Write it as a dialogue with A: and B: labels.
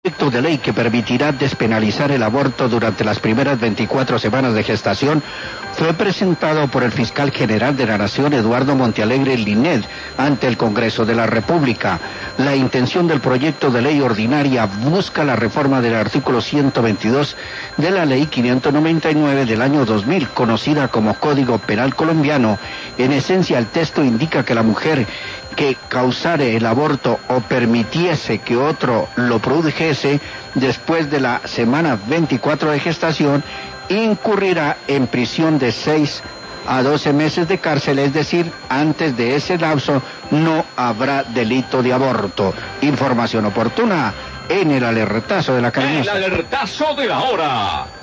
A: Proyecto de ley que permitirá despenalizar el aborto durante las primeras 24 semanas de gestación fue presentado por el fiscal general de la Nación, Eduardo Montealegre Linet, ante el Congreso de la República. La intención del proyecto de ley ordinaria busca la reforma del artículo 122 de la Ley 599 del año 2000, conocida como Código Penal Colombiano. En esencia, el texto indica que la mujer que causare el aborto o permitiese que otro lo produjese después de la semana 24 de gestación, incurrirá en prisión de 6 a 12 meses de cárcel, es decir, antes de ese lapso no habrá delito de aborto. Información oportuna en el alertazo de la Cariñosa.
B: El alertazo de la hora.